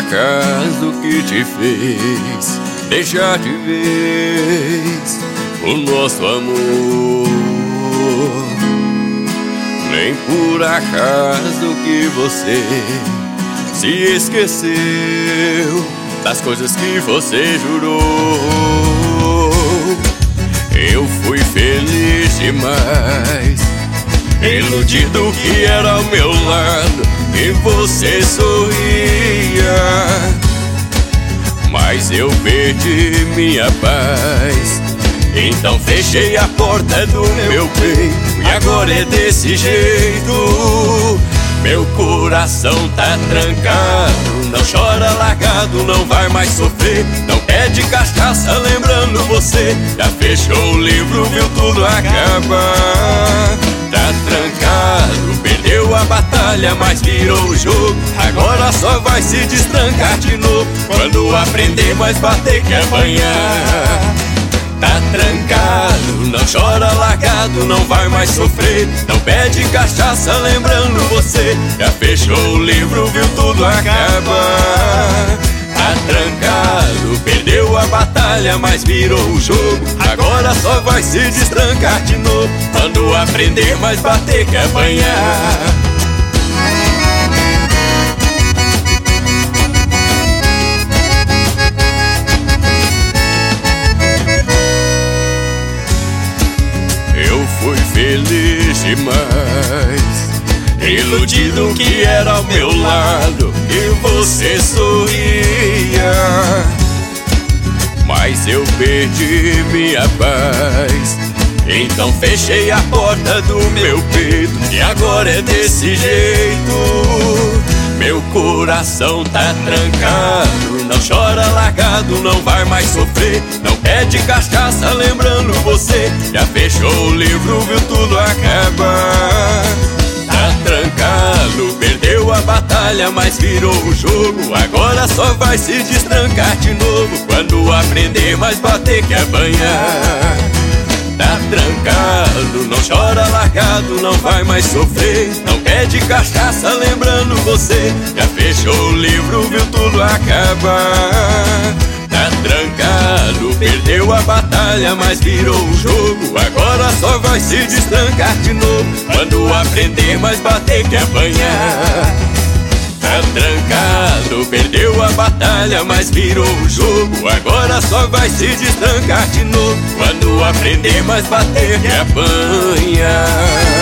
acaso que te fez deixar de vez o nosso amor. Nem por acaso que você se esqueceu das coisas que você jurou. Eu fui feliz demais, iludido que era ao meu lado e você sorria, mas eu perdi minha paz. Então fechei a porta do meu peito e agora é desse jeito. Meu coração tá trancado, não chora largado, não vai mais sofrer. Não pede cachaça lembrando você, já fechou o livro, viu tudo acabar. Tá trancado, perdeu a batalha, mas virou o jogo. Agora só vai se destrancar de novo. Quando aprender, mais bater que apanhar. Tá trancado, não chora largado, não vai mais sofrer. Não pede cachaça lembrando você, já fechou o livro, viu tudo acabar. Tá trancado, perdeu a batalha, mas virou o jogo. Agora só vai se destrancar de novo. Quando aprender, mais bater que apanhar. Eu fui feliz demais, iludido que era ao meu lado e você sorria, mas eu perdi minha paz. Então fechei a porta do meu peito e agora é desse jeito. Meu coração tá trancado, não chora largado, não vai mais sofrer. Não pede cachaça lembrando você, já fechou o livro, viu tudo acabar. Tá trancado, perdeu a batalha, mas virou o jogo. Agora só vai se destrancar de novo. Quando aprender, mais bater que apanhar. Tá trancado, não chora largado, não vai mais sofrer. Não pede cachaça lembrando você, já fechou o livro, viu tudo acabar. Tá trancado, perdeu a batalha, mas virou o jogo. Agora só vai se destrancar de novo. Quando aprender, mais bater que apanhar. Tá trancado, perdeu a batalha, mas virou o jogo. Agora só vai se destrancar de novo. Quando aprender, mais bater que apanhar.